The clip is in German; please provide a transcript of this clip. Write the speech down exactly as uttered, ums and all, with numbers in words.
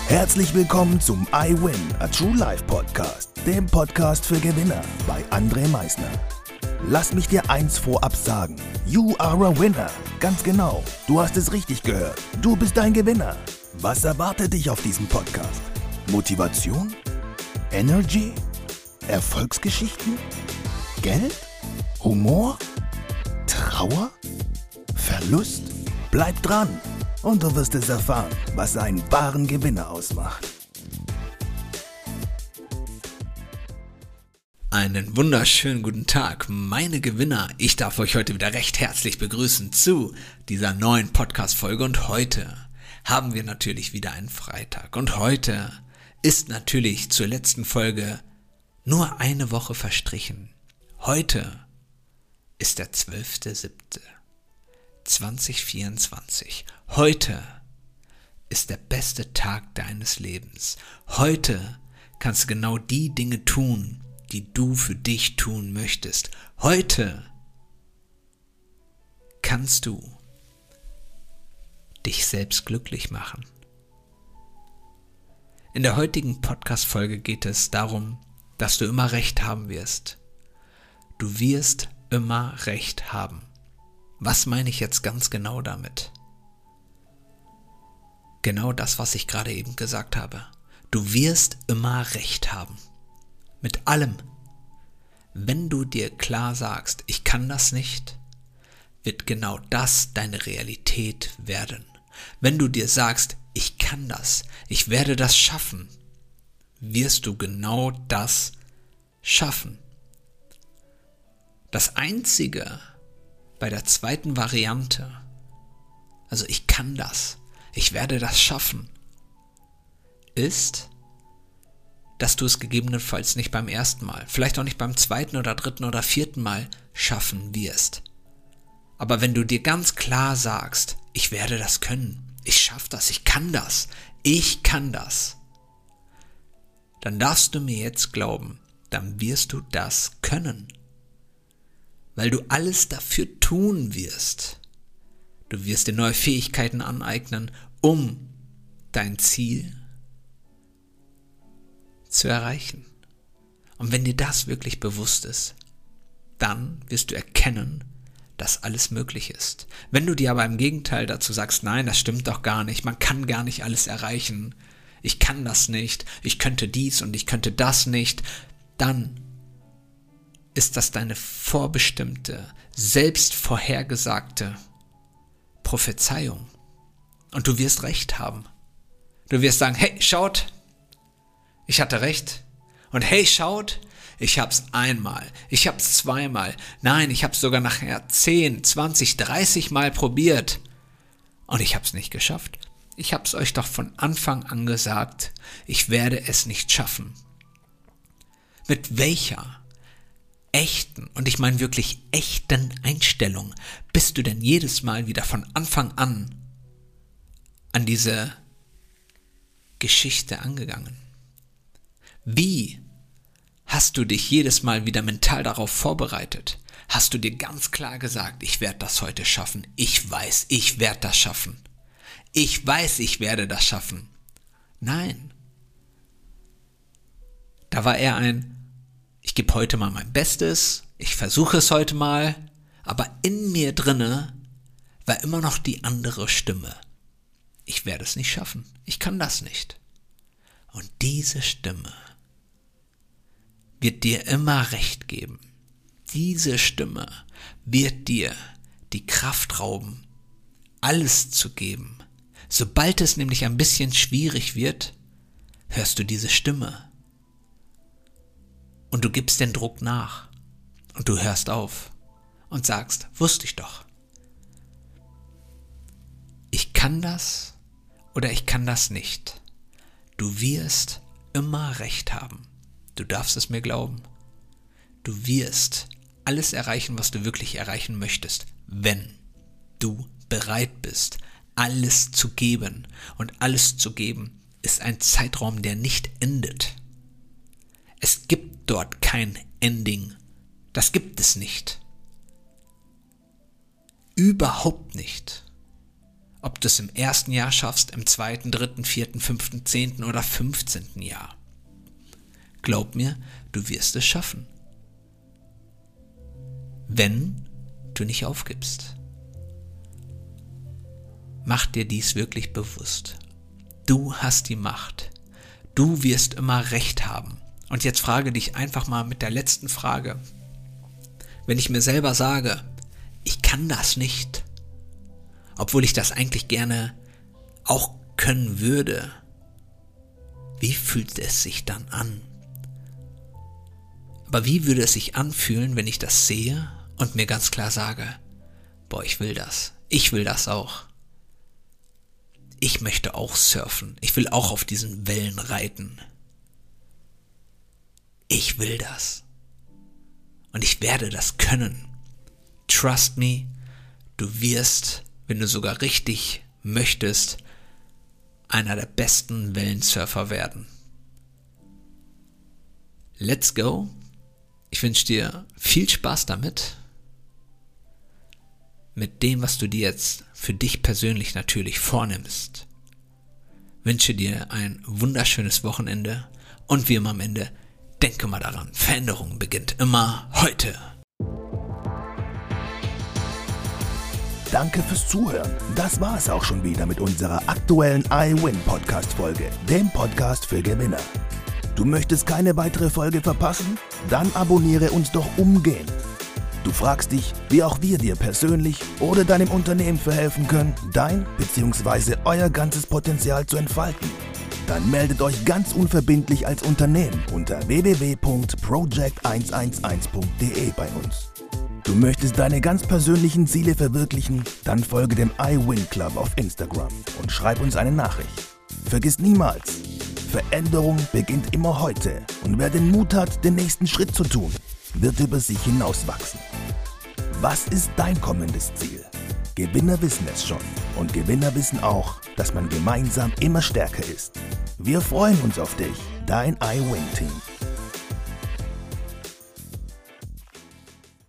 Herzlich willkommen zum I Win, a True Life Podcast, dem Podcast für Gewinner bei André Meisner. Lass mich dir eins vorab sagen, you are a winner. Ganz genau, du hast es richtig gehört, du bist ein Gewinner. Was erwartet dich auf diesem Podcast? Motivation? Energy? Erfolgsgeschichten? Geld? Humor? Trauer? Verlust? Bleib dran und du wirst es erfahren, was einen wahren Gewinner ausmacht. Einen wunderschönen guten Tag, meine Gewinner. Ich darf euch heute wieder recht herzlich begrüßen zu dieser neuen Podcast-Folge. Und heute haben wir natürlich wieder einen Freitag. Und heute ist natürlich zur letzten Folge nur eine Woche verstrichen. Heute ist der zwölfter siebter zweitausendvierundzwanzig. Heute ist der beste Tag deines Lebens. Heute kannst du genau die Dinge tun, die du für dich tun möchtest. Heute kannst du dich selbst glücklich machen. In der heutigen Podcast-Folge geht es darum, dass du immer Recht haben wirst. Du wirst immer Recht haben. Was meine ich jetzt ganz genau damit? Genau das, was ich gerade eben gesagt habe. Du wirst immer Recht haben. Mit allem. Wenn du dir klar sagst, ich kann das nicht, wird genau das deine Realität werden. Wenn du dir sagst, ich kann das, ich werde das schaffen, wirst du genau das schaffen. Das Einzige bei der zweiten Variante, also ich kann das, ich werde das schaffen, ist, dass du es gegebenenfalls nicht beim ersten Mal, vielleicht auch nicht beim zweiten oder dritten oder vierten Mal schaffen wirst. Aber wenn du dir ganz klar sagst, ich werde das können, ich schaffe das, ich kann das, ich kann das, dann darfst du mir jetzt glauben, dann wirst du das können. Weil du alles dafür tun wirst. Du wirst dir neue Fähigkeiten aneignen, um dein Ziel zu erreichen. Und wenn dir das wirklich bewusst ist, dann wirst du erkennen, dass alles möglich ist. Wenn du dir aber im Gegenteil dazu sagst, nein, das stimmt doch gar nicht, man kann gar nicht alles erreichen, ich kann das nicht, ich könnte dies und ich könnte das nicht, dann ist das deine vorbestimmte, selbst vorhergesagte Prophezeiung. Und du wirst Recht haben. Du wirst sagen, hey, schaut, ich hatte recht. Und hey, schaut, ich hab's einmal, ich hab's zweimal, nein, ich hab's sogar nachher zehn, zwanzig, dreißig Mal probiert. Und ich hab's nicht geschafft. Ich hab's euch doch von Anfang an gesagt, ich werde es nicht schaffen. Mit welcher echten, und ich meine wirklich echten Einstellung, bist du denn jedes Mal wieder von Anfang an an diese Geschichte angegangen? Wie hast du dich jedes Mal wieder mental darauf vorbereitet? Hast du dir ganz klar gesagt, ich werde das heute schaffen, ich weiß, ich werde das schaffen, ich weiß, ich werde das schaffen? Nein. Da war eher ein Ich gebe heute mal mein Bestes, ich versuche es heute mal, aber in mir drinne war immer noch die andere Stimme. Ich werde es nicht schaffen, ich kann das nicht. Und diese Stimme wird dir immer recht geben. Diese Stimme wird dir die Kraft rauben, alles zu geben. Sobald es nämlich ein bisschen schwierig wird, hörst du diese Stimme. Und du gibst den Druck nach und du hörst auf und sagst, wusste ich doch. Ich kann das oder ich kann das nicht. Du wirst immer Recht haben. Du darfst es mir glauben. Du wirst alles erreichen, was du wirklich erreichen möchtest, wenn du bereit bist, alles zu geben. Und alles zu geben ist ein Zeitraum, der nicht endet. Es gibt dort kein Ending. Das gibt es nicht. Überhaupt nicht. Ob du es im ersten Jahr schaffst, im zweiten, dritten, vierten, fünften, zehnten oder fünfzehnten Jahr. Glaub mir, du wirst es schaffen. Wenn du nicht aufgibst. Mach dir dies wirklich bewusst. Du hast die Macht. Du wirst immer Recht haben. Und jetzt frage dich einfach mal mit der letzten Frage. Wenn ich mir selber sage, ich kann das nicht, obwohl ich das eigentlich gerne auch können würde, wie fühlt es sich dann an? Aber wie würde es sich anfühlen, wenn ich das sehe und mir ganz klar sage, boah, ich will das, ich will das auch. Ich möchte auch surfen, ich will auch auf diesen Wellen reiten. Ich will das. Und ich werde das können. Trust me, du wirst, wenn du sogar richtig möchtest, einer der besten Wellensurfer werden. Let's go. Ich wünsche dir viel Spaß damit. Mit dem, was du dir jetzt für dich persönlich natürlich vornimmst. Wünsche dir ein wunderschönes Wochenende und wie immer am Ende, denke mal daran, Veränderung beginnt immer heute. Danke fürs Zuhören. Das war es auch schon wieder mit unserer aktuellen iWin-Podcast-Folge, dem Podcast für Gewinner. Du möchtest keine weitere Folge verpassen? Dann abonniere uns doch umgehend. Du fragst dich, wie auch wir dir persönlich oder deinem Unternehmen verhelfen können, dein bzw. euer ganzes Potenzial zu entfalten. Dann meldet euch ganz unverbindlich als Unternehmen unter w w w punkt project eins eins eins punkt d e bei uns. Du möchtest deine ganz persönlichen Ziele verwirklichen? Dann folge dem iWin Club auf Instagram und schreib uns eine Nachricht. Vergiss niemals, Veränderung beginnt immer heute und wer den Mut hat, den nächsten Schritt zu tun, wird über sich hinauswachsen. Was ist dein kommendes Ziel? Gewinner wissen es schon und Gewinner wissen auch, dass man gemeinsam immer stärker ist. Wir freuen uns auf dich, dein iWin-Team.